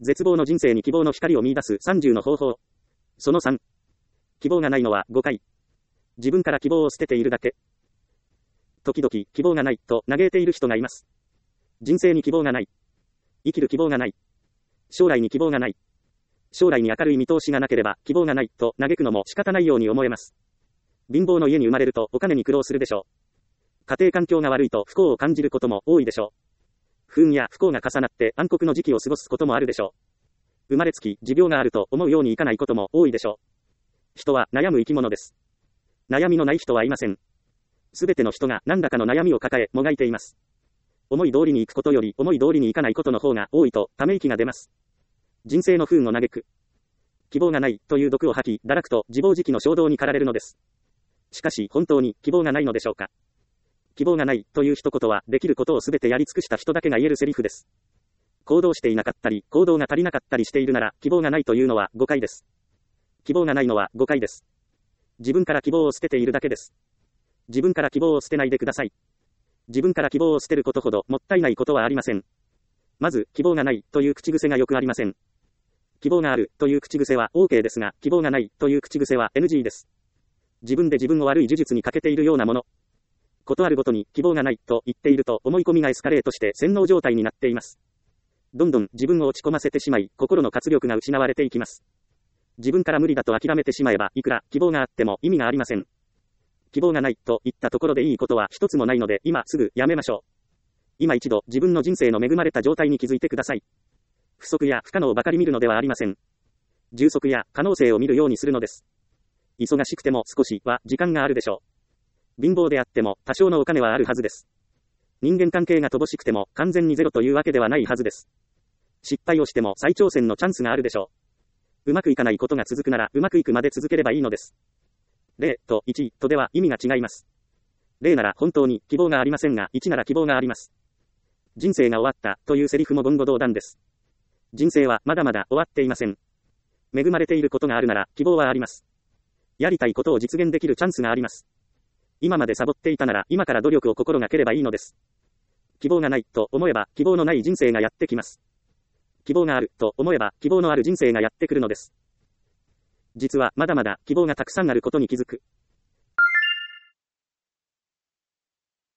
絶望の人生に希望の光を見出す30の方法。その3。希望がないのは誤解。自分から希望を捨てているだけ。時々希望がないと嘆いている人がいます。人生に希望がない。生きる希望がない。将来に希望がない。将来に明るい見通しがなければ希望がないと嘆くのも仕方ないように思えます。貧乏の家に生まれるとお金に苦労するでしょう。家庭環境が悪いと不幸を感じることも多いでしょう。不運や不幸が重なって暗黒の時期を過ごすこともあるでしょう。生まれつき持病があると思うようにいかないことも多いでしょう。人は悩む生き物です。悩みのない人はいません。すべての人が何らかの悩みを抱えもがいています。思い通りに行くことより思い通りにいかないことの方が多いとため息が出ます。人生の不運を嘆く。希望がないという毒を吐き、堕落と自暴自棄の衝動に駆られるのです。しかし本当に希望がないのでしょうか。希望がないという一言はできることをすべてやり尽くした人だけが言えるセリフです。行動していなかったり、行動が足りなかったりしているなら希望がないというのは誤解です。希望がないのは誤解です。自分から希望を捨てているだけです。自分から希望を捨てないでください。自分から希望を捨てることほどもったいないことはありません。まず、希望がないという口癖がよくありません。希望があるという口癖は OK ですが、希望がないという口癖は NG です。自分で自分を悪い呪術にかけているようなもの。ことあるごとに希望がないと言っていると思い込みがエスカレートして洗脳状態になっています。どんどん自分を落ち込ませてしまい、心の活力が失われていきます。自分から無理だと諦めてしまえば、いくら希望があっても意味がありません。希望がないと言ったところでいいことは一つもないので、今すぐやめましょう。今一度自分の人生の恵まれた状態に気づいてください。不足や不可能ばかり見るのではありません。充足や可能性を見るようにするのです。忙しくても少しは時間があるでしょう。貧乏であっても多少のお金はあるはずです。人間関係が乏しくても完全にゼロというわけではないはずです。失敗をしても再挑戦のチャンスがあるでしょう。うまくいかないことが続くならうまくいくまで続ければいいのです。0と1とでは意味が違います。0なら本当に希望がありませんが、1なら希望があります。人生が終わったというセリフも言語道断です。人生はまだまだ終わっていません。恵まれていることがあるなら希望はあります。やりたいことを実現できるチャンスがあります。今までサボっていたなら今から努力を心がければいいのです。希望がないと思えば希望のない人生がやってきます。希望があると思えば希望のある人生がやってくるのです。実はまだまだ希望がたくさんあることに気づく。